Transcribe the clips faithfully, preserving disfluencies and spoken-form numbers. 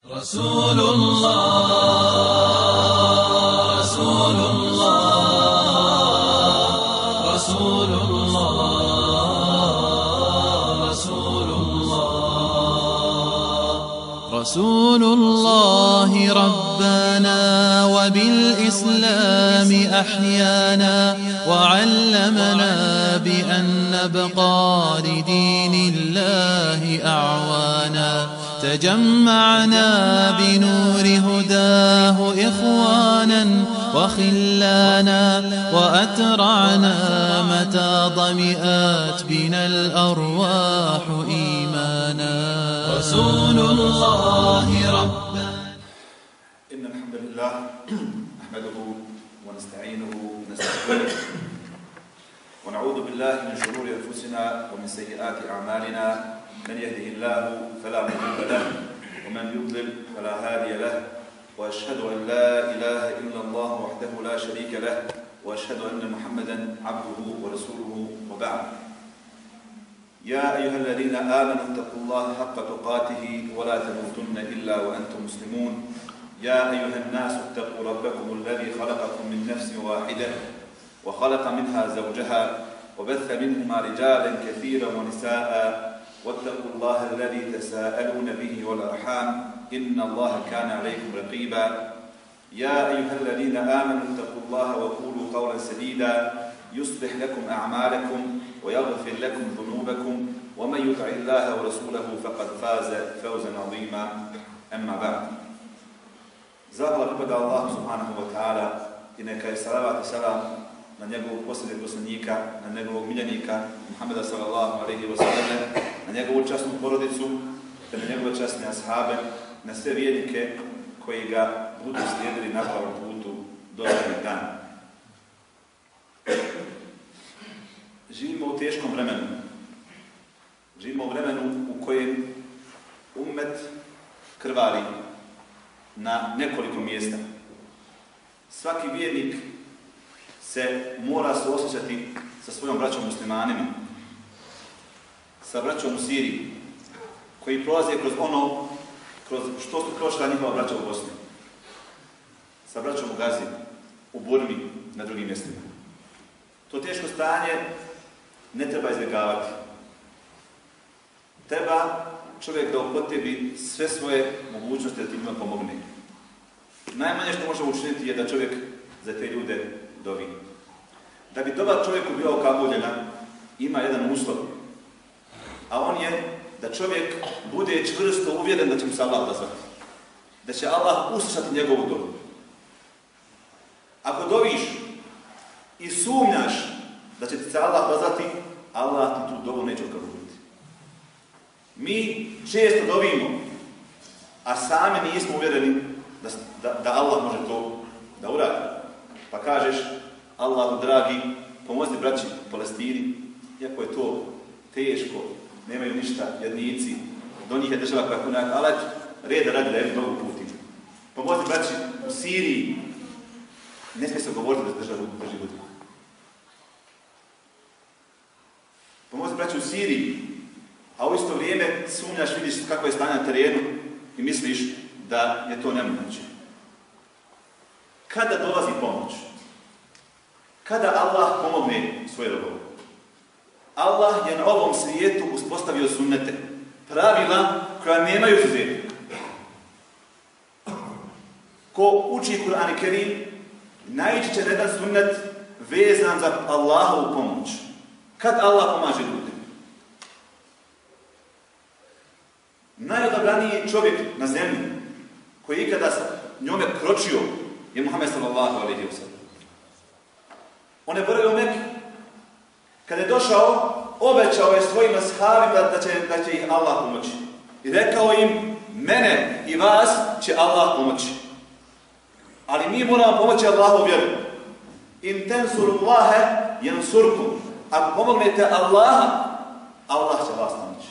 رسول الله رسول الله رسول الله رسول الله رسول الله ربنا وبالإسلام أحيانا وعلمنا بأن نبقى لدين الله أعوانا تجمعنا بنور هداه إخوانا وخلانا وأترعنا متى ضمئات بنا الأرواح إيمانا رسول الله ربنا. إن الحمد لله نحمده ونستعينه ونستغفره ونعوذ بالله من شرور أنفسنا ومن سيئات أعمالنا. من يهده الله فلا مضل له ومن يضلل فلا هادي له واشهد ان لا اله الا الله وحده لا شريك له واشهد ان محمدا عبده ورسوله وبعد. يا ايها الذين امنوا اتقوا الله حق تقاته ولا تموتن الا وانتم مسلمون. يا ايها الناس اتقوا ربكم الذي خلقكم من نفس واحده وخلق منها زوجها وبث منهما رجالا كثيرا ونساء واتقوا الله الذي تساءلون به والأرحام إن الله كان عليكم رقيبا. يا أيها الذين آمنوا اتقوا الله وقولوا قولا سديدا يصلح لكم أعمالكم ويغفر لكم ذنوبكم ومن يطع الله ورسوله فقد فاز فوزا عظيما. أما بعد. Zahvala pripada Allahu subhanahu wa ta'ala i neka je salavat i salam na njegovog posljednjeg poslanika, na njegovog miljenika Muhammeda sallallahu alejhi ve sellem, na njegovu časnu porodicu, te na njegove časne ashabe, na sve vjernike koji ga budu slijedili na pravom putu do zadnjeg dana. Živimo u teškom vremenu. Živimo u vremenu u kojem ummet krvari na nekoliko mjesta. Svaki vjernik se mora suosjećati sa svojom braćom muslimanima, sa braćom u Siriji, koji prolaze kroz ono, kroz što su prošla njihova braća u Bosni, sa braćom u Gazi, u Burmi, na drugim mjestima. To teško stanje ne treba izbjegavati. Treba čovjek da upotrebi sve svoje mogućnosti da ti njima pomogne. Najmanje što može učiniti je da čovjek za te ljude dovi. Da bi dobar čovjek bio okabuljena, ima jedan uslov, a on je da čovjek bude čvrsto uvjeren da će mu se Allah odazvati, da će Allah uslišati njegovu dobu. Ako doviš i sumnjaš da će ti se Allah odazvati, Allah ti tu dobu neće okabuljiti. Mi često dovimo, a sami nismo uvjereni da, da, da Allah može to da uradi. Pa kažeš, Allahu dragi, pomozi braći u Palestini, iako je to teško, nemaju ništa, jednici, do njih je država koja je punak, ali reda radi da je mnogo puti. Pomozi braći u Siriji, ne smije se govoriti da država drži ljudi. Pomozi braći u Siriji, a u isto vrijeme sumnjaš, vidiš kako je stanje na terenu i misliš da je to nemoguće. Kada dolazi pomoć? Kada Allah pomogne svoje robove? Allah je na ovom svijetu uspostavio sunnete, pravila koja nemaju izuzetka. Ko uči Kur'an i Kerim, naići će na jedan sunnet vezan za Allahovu pomoć. Kad Allah pomaže ljude? Najodabraniji čovjek na zemlji koji je ikada sa njome kročio je Muhammed sallallahu alejhi ve sellem. On je boravio u Meki. Kada je došao, obećao je svojim ashabima da će, da će ih Allah pomoći. I rekao im, mene i vas će Allah pomoći. Ali mi moramo pomoći Allahu vjeru. In tensurullahe yansurkum. Ako pomognete Allaha, Allah će vas pomoći.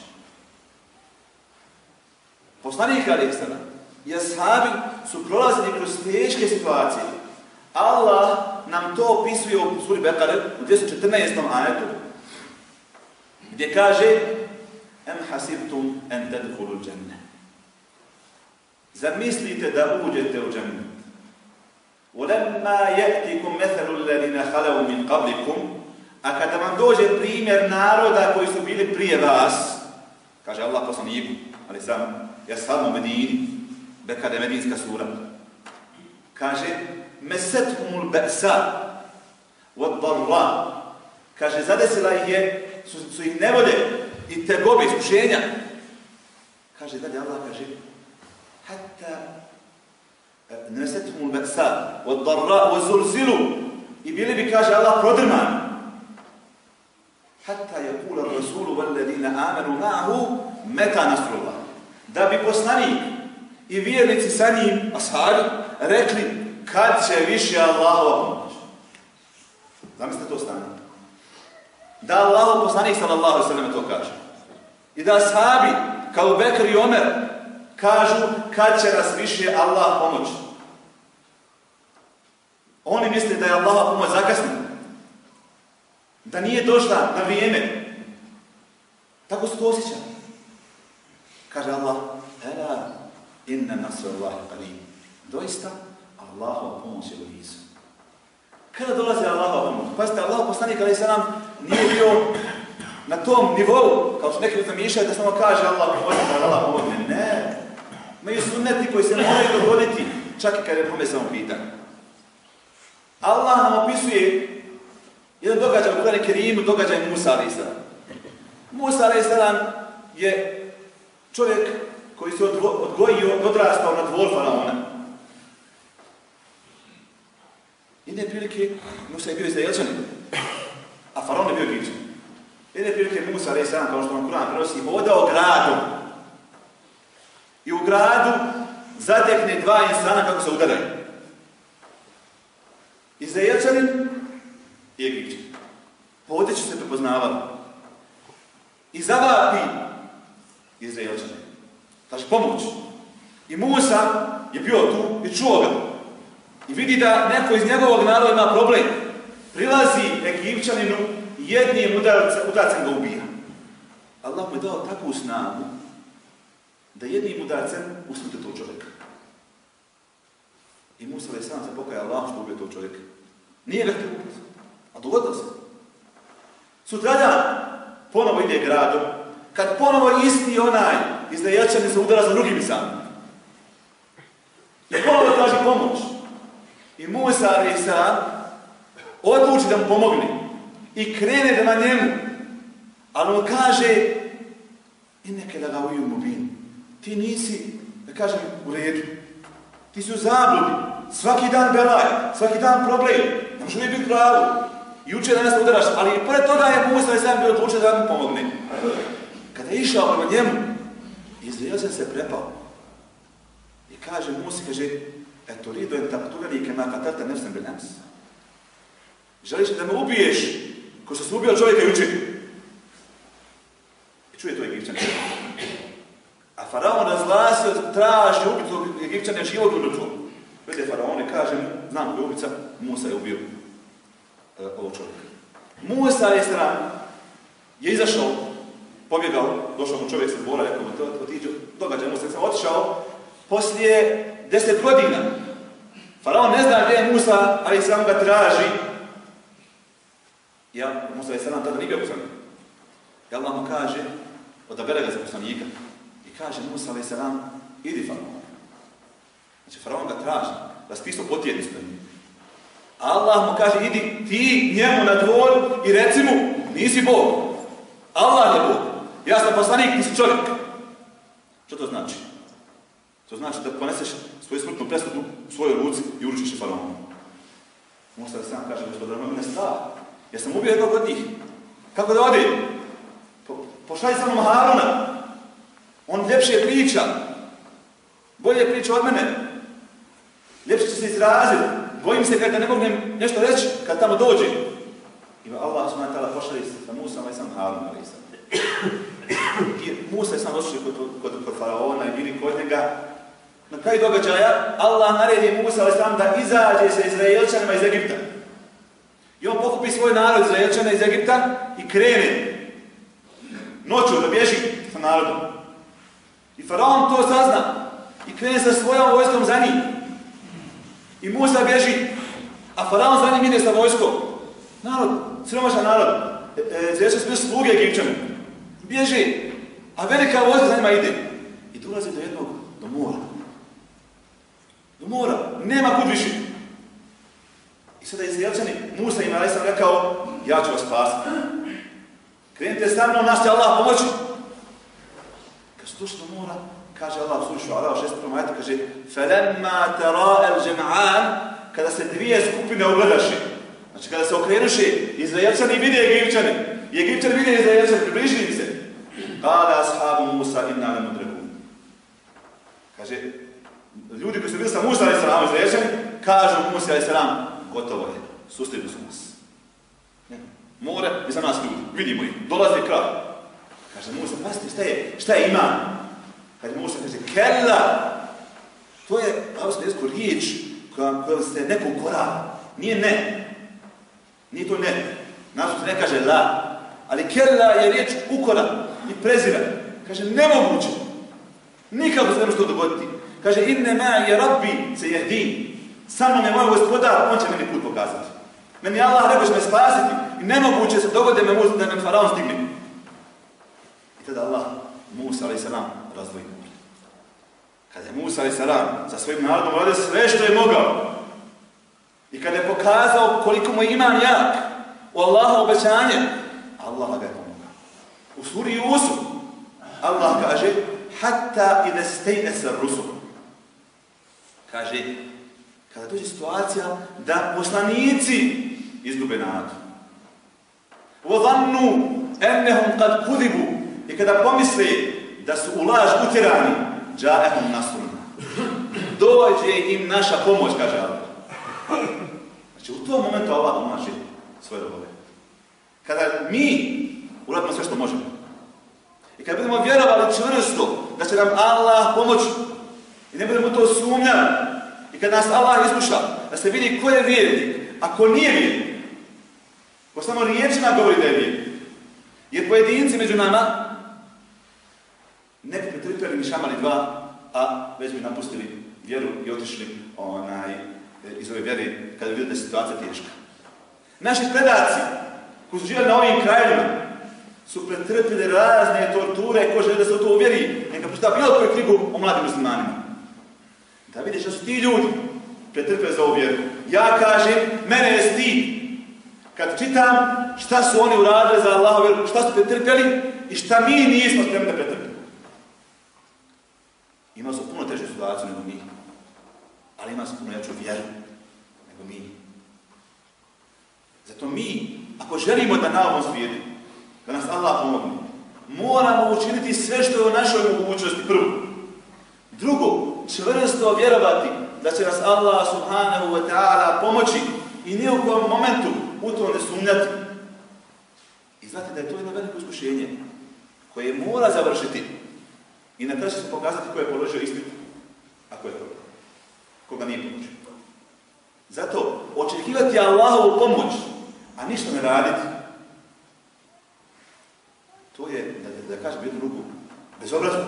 Poslanik alejhi selam i ashabi su prolazili kroz teške situacije. Allah nam to opisuje u suri Bekare u dvjesto četrnaestom ajetu, gdje kaže: Em hasibtum en tadkhulul dženne. zamislite da uđete u džennet. وَلَمَّا يَأْتِكُمْ مَثَلُ الَّذِينَ خَلَوْا مِنْ قَبْلِكُمْ. A kada vam dođe primjer naroda koji su bili prije vas, kaže Allah poslaniku, ali sam, ja sam u Medini, Bekada je medinska sura, kaže, مَسَتْهُمُ الْبَأْسَا وَالضَّرَّا. Kaže, zadesila ih je, su, su ih nevolje i tegobe, iskušenja. Kaže, dalje Allah kaže, hatta nesetmu l-beksa, od-darra, od-zulzilu, i bili bi, kaže Allah, prodrmani. Hatta je kula rasulu valladina amanu ma'ahu meta nasrullah. Da bi poslanik i vjernici sa njim, ashabi, rekli kad će više Allahova pomoć. Zamislite to stanje. Da Allahov poslanik sallallahu alejhi ve sellem to kaže. I da ashabi, kao Bekr i Omer, kažu kad će nas više Allah pomoći. Oni misle da je Allahova pomoć zakasnila, da nije došla na vrijeme. Tako su to osjećali. Kaže Allah, ela inna nasrallahi qarib. Doista, Allahova pomoć je blizu. Kada dolazi Allahova pomoć? Pazite, Allahov poslanik alejhi selam nije bio na tom nivou, kao što neki zamišljaju da samo kaže Allah pomoći, da Allah pomogne. Ne. Imaju sunneti koji se moraju dogoditi, čak i kada je pomoć samo pitanje. Allah nam opisuje jedan događaj u Kur'anu Kerimu, događaj Musa alejhi selam. Musa alejhi selam je čovjek koji se odgojio, odrastao na dvor faraona. Jedne prilike Musa je bio Izraelčanin, a faraon je bio Egipćanin. Jedne prilike Musa alejhi selam, kao što vam Kur'an prenosi, hodao gradom. I u gradu zatekne dva insana kako se udaraju. Izraelčanin i Egipćanin. Podeći se prepoznavali. I zavapi Izraelčanin. Traži pomoć. I Musa je bio tu i čuo ga. I vidi da neko iz njegovog naroda ima problem. Prilazi Egipćaninu i jednim udarcem ga ubija. Allah mu je dao takvu snagu da jednim udarcem usmrti tog čovjeka. I Musa alejhi selam se pokaja Allah što ubio tog čovjeka. Nije ga htio ubiti, a dogodilo se. Sutradan ponovo ide gradom, kad ponovo isti onaj Izraelčanin se udara za drugim insanom. I ponovo traži pomoć. I Musa alejhi selam odluči da mu pomogne i krene da na njemu, ali on kaže inneke lagavijun mubin. Ti nisi, da kažem, u redu. Ti si u zabludi. Svaki dan belaj, svaki dan problem. Ne može uvijek biti pravu. I uče da nas udaraš, ali i pored toga je Musa alejhi selam bio odlučio da mu pomogne. Kada je išao prema njemu, Izraelčanin se prepao. I kaže Musi, kaže, eto rido en taktulani kema katarta nefsem bil ams. Želiš da me ubiješ, ko što si ubio čovjeka jučer. I čuje to Egipćanin. A faraon razglasio, traži ubitog Egipćana živog u mrtvom. Vede faraon i kaže mu, znam ko je ubica, Musa je ubio uh, ovog čovjeka. Musa alejhi selam je izašao, pobjegao, došao mu čovjek sa dvora, rekao mu to otiđu, događaj Musa, sam otišao, poslije deset godina. Faraon ne zna gdje je Musa, ali sam ga traži. Ja, Musa alejhi selam tada nije bio poslanik. I Allah mu kaže, odabere ga za poslanika. I kaže Musa alejhi selam, idi faraon. Znači faraon ga traži, raspisao potjedni s njim. Allah mu kaže, idi ti njemu na dvor i reci mu, nisi Bog. Allah je Bog. Ja sam poslanik, nisi čovjek. Što to znači? To znači da poneseš svoju smrtnu presudu u svojoj ruci i uručiš je faraonu. Musa alejhi selam kaže, gospodar, mene strah. Ja sam ubio jednog od njih. Kako da ode? Po, pošalji samo Haruna. On ljepše priča. Bolje priča od mene. Ljepše će se izraziti. Bojim se kada ne mognem nešto reći kad tamo dođe. I Allah subhanahu wa ta'ala pošalji sa Musa alejhi selam Haruna alejhi selam. I Musa je sam došao kod, kod, kod faraona i bili kod njega. Na kraju događaja Allah naredi Musa alejhi selam da izađe sa Izraelčanima iz Egipta. I on pokupi svoj narod Izraelčana iz Egipta i krene noću da bježi sa narodom. I faraon to sazna i krene sa svojom vojskom za njim. I Musa bježi, a faraon za njim ide sa vojskom. Narod, siromašan narod, zvijeće su bili sluge Egipćani. Bježi, a velika vojska za njima ide. I dolazi do jednog, do mora. Do mora, nema kud više. I sada Izraelčani, Musa im je rekao, ja ću vas spasiti. Krenite sa mnom, nas će Allah pomoći. Kad su došli do mora, kaže Allah u suri Šuara, u šestom ajetu, kaže فَلَمَّا تَرَاءَ الْجَمْعَانِ kada se dvije skupine ugledaše, znači kada se okrenuše, Izraelčani vide Egipćani, i Egipćani vide Izraelčani, približili im se. قَالَ أَصْحَابُ مُوسَى إِنَّا لَمُدْرَكُونَ kaže, ljudi koji su bili sa Musa alaih salam, Izraelčani, kažu Musa alaih salam, gotovo je, sustigli su nas. More, iza nas ljudi, vidimo ih, dolazi kraj. Kaže Musa, pazite, šta je, šta je iman? Kaže Musa, kaže, kella, to je, pravosno jeziku, riječ koja, koja se neko ukora. Nije ne. Nije to ne. Naravno se ne kaže la. Ali kella je riječ ukora i prezira. Kaže, nemoguće. Nikako se ne može to dogoditi. Kaže, inne ma je rabbi se jehdin. Samo me moj gospodar, on će meni put pokazati. Meni Allah rekao će me spasiti i nemoguće se dogodi da me, da me faraon stigne. I tada Allah, Musa alaih salam, razdvoji more. Kada je Musa alaih salam sa svojim narodom radio sve što je mogao i kada je pokazao koliko mu je iman jak u Allaha obećanje, Allah ga je pomogao. U suri Jusuf Allah kaže hatta ida stejnesa rusul. Kaže, kada dođe situacija da poslanici izgube nadu. وَظَنُّوا أَنَّهُمْ قَدْ كُذِبُوا i kada pomisle da su u laž utjerani, جَاءَهُمْ نَصْرُنَا dođe im naša pomoć, kaže Allah. Znači, u tom momentu Allah pomaže svoje robove. Kada mi uradimo sve što možemo i kada budemo vjerovali čvrsto da će nam Allah pomoći i ne budemo to sumnjali i kada nas Allah iskuša, da se vidi ko je vjernik, a ko nije vjernik, ko samo riječima govori da je vjernik. Jer pojedinci među nama ne bi pretrpjeli ni šamali dva, a već bi napustili vjeru i otišli onaj, iz ove vjere kada bi vidjeli da je situacija teška. Naši predaci koji su živjeli na ovim krajevima su pretrpjeli razne torture ko žele da se u to uvjeri, neka pročita bilo koju knjigu o mladim muslimanima. Da vidiš da su ti ljudi pretrpjeli za ovu vjeru. Ja kažem, mene je stid kad čitam šta su oni uradili za Allahu vjeru, šta su pretrpjeli i šta mi nismo spremni da pretrpjeli. Imali su puno težu situaciju nego mi, ali imali su puno jaču vjeru nego mi. Zato mi, ako želimo da na ovom svijetu, da nas Allah pomogne, moramo učiniti sve što je u našoj mogućnosti prvo. Drugo, čvrsto vjerovati da će nas Allah subhanahu wa ta'ala pomoći i ni u kojem momentu u to ne sumnjati. I znate da je to jedno veliko iskušenje koje mora završiti i na kraju će se pokazati ko je položio ispit, a ko je to, koga nije pomoćio. Zato očekivati Allahovu pomoć, a ništa ne raditi, to je, da, da kažem jednu ruku, bezobrazno.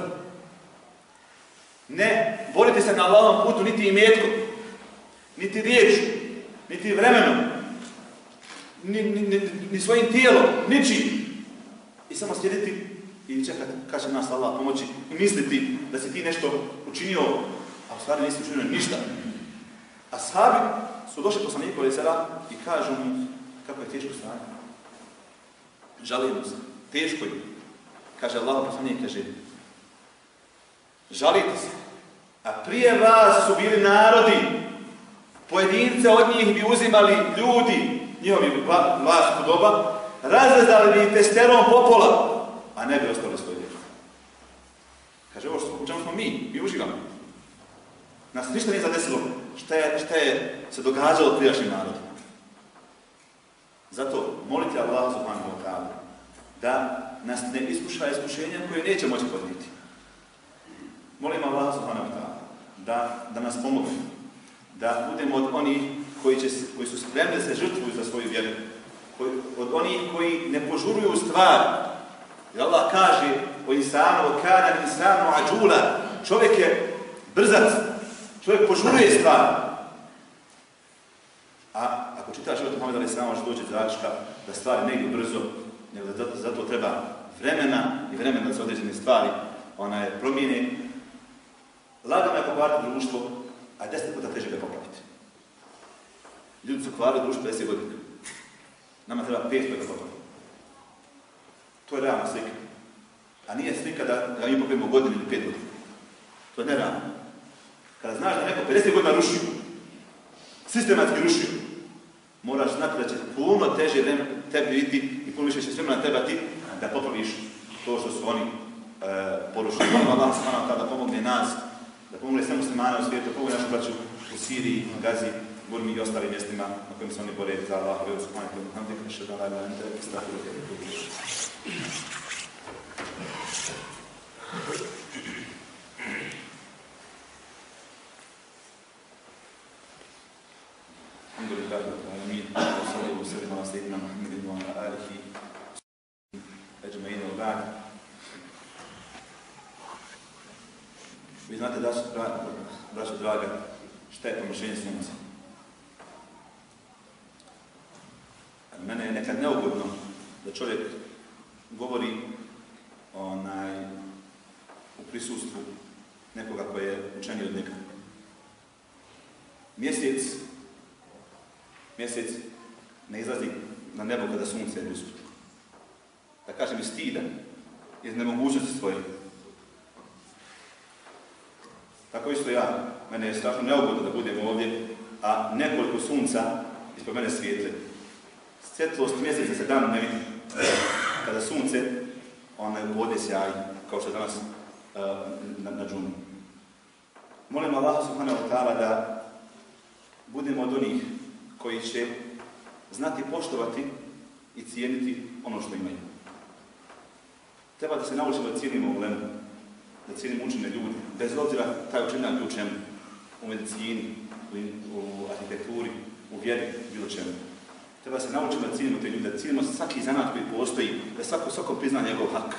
Ne boriti se na Allahovom putu niti imetkom, niti riječu, niti vremenom, ni, ni, ni, ni svojim tijelom, ničim. I samo sjediti i čekati kad će nas Allah pomoći i misliti da si ti nešto učinio, a u stvari nisi učinio ništa. Ashabi su došli poslaniku alaih salam i kažu mu kako je teško stanje. Žalimo se, teško je. Kaže Allah poslanik, kaže žalite se, a prije vas su bili narodi, pojedince od njih bi uzimali ljudi, njihovi vlast u doba, razrezali bi testerom popola, a ne bi ostali svoje djece. Kaže, ovo što, u čemu smo mi, mi uživamo. Nas ništa nije zadesilo šta je, šta je se događalo prijašnjim narodom. Zato molite Allah subhanahu wa ta'ala da nas ne iskuša iskušenja koje neće moći podnijeti. Molim Allah subhanahu wa ta'ala da, da nas pomogne, da budemo od onih koji, će, koji su spremni da se žrtvuju za svoju vjeru, koji, od onih koji ne požuruju stvari. Jer Allah kaže o insanu, o kada insanu ađula, čovjek je brzac, čovjek požuruje stvari. A ako čitaš život Muhameda alejhi selam može doći do zaključka da stvari ne idu brzo, nego da zato, zato treba vremena i vremena da se određene stvari ona je promijene. Lagano je pokvariti društvo, a deset puta teže ga popraviti. Ljudi su kvarili društvo deset godina. Nama treba pet da ga popraviti. To je realna slika. A nije slika da ga mi popravimo godinu ili pet godina. To je nerealno. Kada znaš da neko pedeset godina rušio, sistematski rušio, moraš znati da će puno teže tebi biti i puno više će vremena trebati da popraviš to što su oni e, porušili. Allah subhanahu wa ta'ala da pomogne nas, da pomogne sve muslimane u svijetu, da pomogne našu braću u Siriji, Gazi, Burmi i ostalim mjestima na kojim se oni bore za Allah, veru subhanahu wa ta'ala, hamdika, šedan, la ilaha illa ente, astaghfiruka wa atubu ilayk. الحمد لله رب العالمين وصلى وسلم على سيدنا محمد وعلى آله أجمعين وبعد. Vi znate da su, braćo draga, šta je promašenje sunca. Mene je nekad neugodno da čovjek govori onaj, u prisustvu nekoga koji je učeniji od njega. Mjesec Mjesec ne izlazi na nebo kada sunce je usput. Da kažem i stidan, iz nemogućnosti svoje. Tako isto ja, mene je strašno neugodno da budem ovdje, a nekoliko sunca ispod mene svijetle. Svjetlost mjeseca se dan ne vidi. Kada sunce, ona je u vode sjaji, kao što je danas uh, na, na džunu. Molim Allah subhanahu wa ta'ala da budemo od onih koji će znati poštovati i cijeniti ono što imaju. Treba da se naučimo da cijenimo ulemu, da cijenimo učene ljudi, bez obzira taj učenjak bio u čemu, u medicini, u, u arhitekturi, u vjeri, bilo čemu. Treba da se naučimo da cijenimo te ljude, da cijenimo svaki zanat koji postoji, da svako svako prizna njegov hak.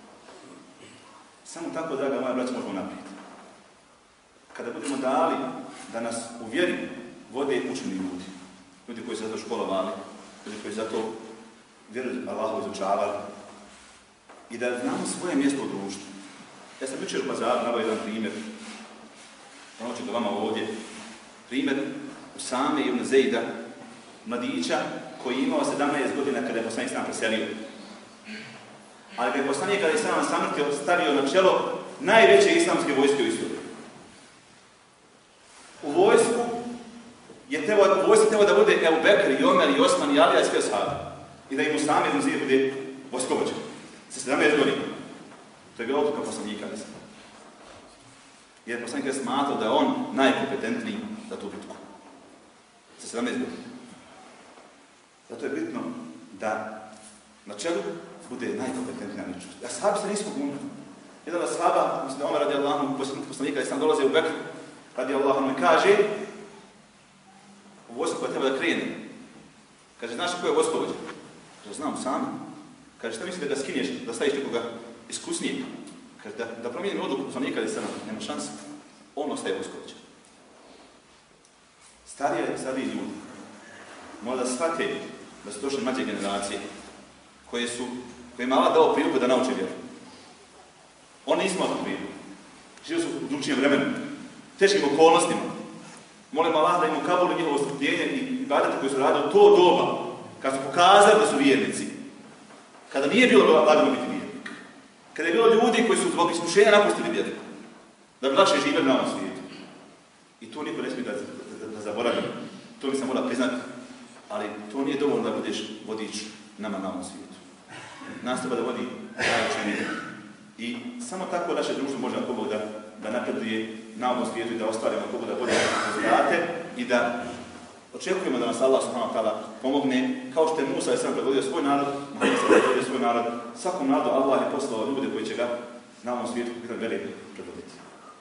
Samo tako, draga moja braća, možemo naprijed. Kada budemo dali da nas u vjeri vode učeni ljudi, ljudi koji su zato školovali, ljudi koji zato vjeru Allahu izučavali i da znamo svoje mjesto u društvu. Ja sam jučer u bazaru naveo jedan primjer, ono ću do vama ovdje, primjer Usame ibn Zejda, mladića koji je imao sedamnaest godina kada je poslanik sam preselio. Ali kada je poslanik kada je sam samrtio stavio na čelo najveće islamske vojske u istoriji. U vojsku je trebao, u vojsku trebao da bude Ebu Bekr i Omer i Osman i Alija i svi ashabi. I da im Usame ibn Zejda bude vojskovođa. Sa sedamnaest godina. To je bila odluka poslanika. Jer poslanik je smatrao da je on najkompetentniji za tu bitku. Sa sedamnaest godina. Zato je bitno da na čelu bude najkompetentnija ličnost. Ashabi se nisu bunili. Jedan od ashaba, mislim da Omer radijallahu anhu, poslanika, je sam dolaze u Bekr, radijallahu anhu, kaže u vojsku koja treba da krene. Kaže, znaš ko je vojskovođa? Kaže, znam sami. Kaže, šta misli da ga skinješ, da staviš nekoga iskusnijeg? Kaže, da, da promijenim odluku poslanika, ali sada nema šanse. On ostaje vojskovođa. Starije i stariji ljudi mora da shvate da su došle mlađe generacije koje su, kojima je Allah dao priliku da nauče vjeru. Oni nisu imali priliku. Živio su u drugčijem vremenu, teškim okolnostima. Molim Allah da im ukabuli njihovo strpljenje i ibadete koji su radili u to doba, kad su pokazali da su vjernici. Kada nije bilo lagano biti vjernik. Kada je bilo ljudi koji su zbog iskušenja napustili vjeru. Da bi lakše živjeli na ovom svijetu. I to niko ne smije da, da, da, da zaboravi. To mi se mora priznati. Ali to nije dovoljno da budeš vodič nama na ovom svijetu. Nas treba da vodi najučenije. I samo tako naše društvo može ako Bog da, da napreduje na ovom svijetu i da ostvarimo ako Bog da bolje rezultate i da očekujemo da nas Allah subhanahu wa ta'ala pomogne, kao što je Musa je sam predvodio svoj narod, Muhammed sam predvodio svoj narod, svakom narodu Allah je poslao ljude koji će ga na ovom svijetu veli predvoditi.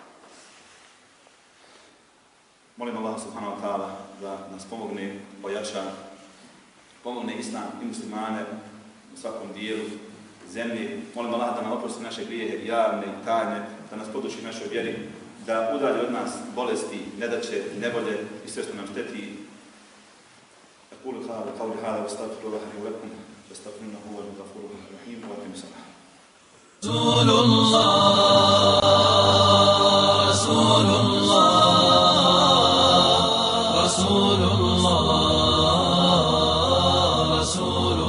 Molim Allah subhanahu wa ta'ala da nas pomogne, ojača, pomogne islam i muslimane u svakom dijelu zemlje. Molim Allah da nam oprosti naše grijehe javne i tajne, da nas poduči našoj vjeri, da udalji od nas bolesti, nedaće, nevolje i sve što nam šteti. أقول قولي هذا واستغفر الله لي ولكم واستغفروه إنه هو الغفور الرحيم وأقم الصلاة. رسول الله رسول الله رسول الله رسول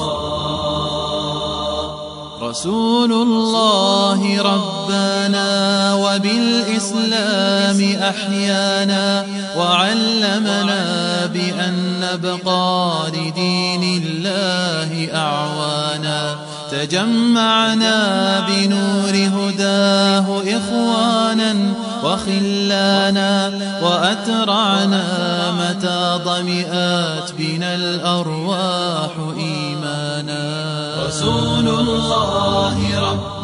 الله رسول الله ربنا وبالإسلام أحيانا وعلمنا بأن نبقى لدين الله أعوانا تجمعنا بنور هداه إخوانا وخلانا وأترعنا متى ضمئات بنا الأرواح إيمانا رسول الله رب